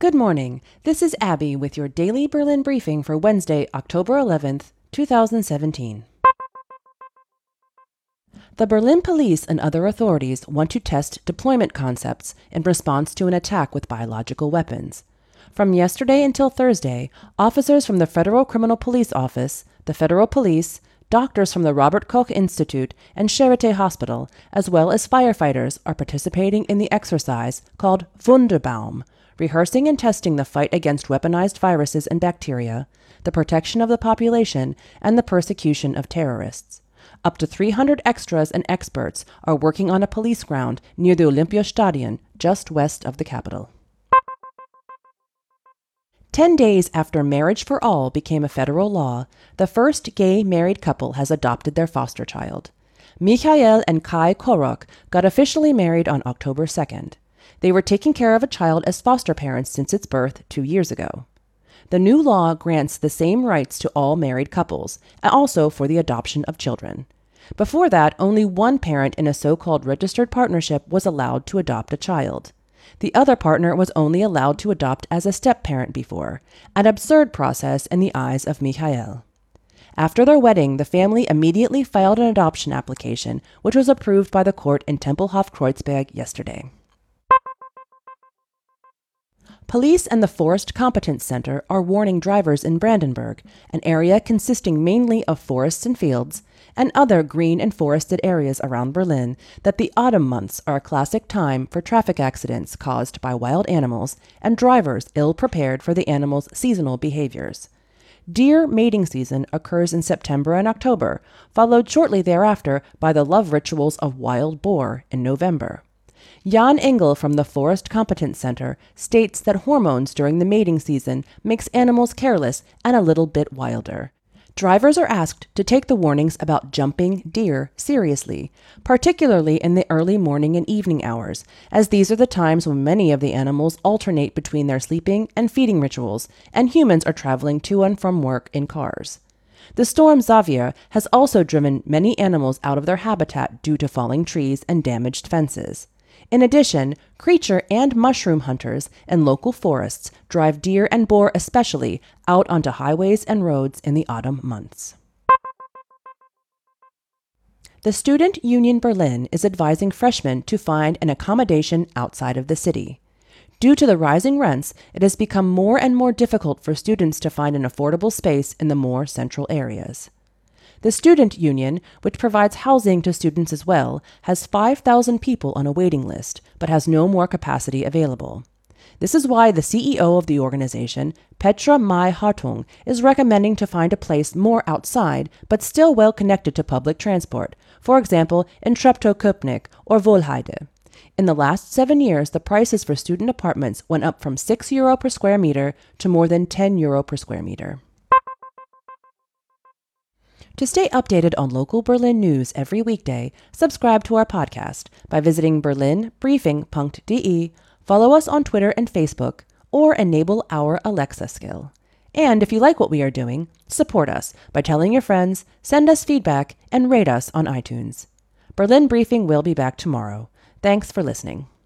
Good morning. This is Abby with your daily Berlin briefing for Wednesday, October 11th, 2017. The Berlin police and other authorities want to test deployment concepts in response to an attack with biological weapons. From yesterday until Thursday, officers from the Federal Criminal Police Office, the Federal Police, doctors from the Robert Koch Institute and Charité Hospital, as well as firefighters, are participating in the exercise called Wunderbaum, rehearsing and testing the fight against weaponized viruses and bacteria, the protection of the population, and the persecution of terrorists. Up to 300 extras and experts are working on a police ground near the Olympiastadion, just west of the capital. 10 days after Marriage for All became a federal law, the first gay married couple has adopted their foster child. Michael and Kai Korok got officially married on October 2nd. They were taking care of a child as foster parents since its birth 2 years ago. The new law grants the same rights to all married couples, and also for the adoption of children. Before that, only one parent in a so-called registered partnership was allowed to adopt a child. The other partner was only allowed to adopt as a step-parent before, an absurd process in the eyes of Michael. After their wedding, the family immediately filed an adoption application, which was approved by the court in Tempelhof-Kreuzberg yesterday. Police and the Forest Competence Center are warning drivers in Brandenburg, an area consisting mainly of forests and fields, and other green and forested areas around Berlin, that the autumn months are a classic time for traffic accidents caused by wild animals and drivers ill-prepared for the animals' seasonal behaviors. Deer mating season occurs in September and October, followed shortly thereafter by the love rituals of wild boar in November. Jan Engel from the Forest Competence Center states that hormones during the mating season makes animals careless and a little bit wilder. Drivers are asked to take the warnings about jumping deer seriously, particularly in the early morning and evening hours, as these are the times when many of the animals alternate between their sleeping and feeding rituals, and humans are traveling to and from work in cars. The storm Xavier has also driven many animals out of their habitat due to falling trees and damaged fences. In addition, creature and mushroom hunters in local forests drive deer and boar especially out onto highways and roads in the autumn months. The Student Union Berlin is advising freshmen to find an accommodation outside of the city. Due to the rising rents, it has become more and more difficult for students to find an affordable space in the more central areas. The Student Union, which provides housing to students as well, has 5,000 people on a waiting list, but has no more capacity available. This is why the CEO of the organization, Petra May-Hartung, is recommending to find a place more outside, but still well connected to public transport, for example, in Treptow-Köpenick or Wohlheide. In the last 7 years, the prices for student apartments went up from €6 per square meter to more than €10 per square meter. To stay updated on local Berlin news every weekday, subscribe to our podcast by visiting berlinbriefing.de, follow us on Twitter and Facebook, or enable our Alexa skill. And if you like what we are doing, support us by telling your friends, send us feedback, and rate us on iTunes. Berlin Briefing will be back tomorrow. Thanks for listening.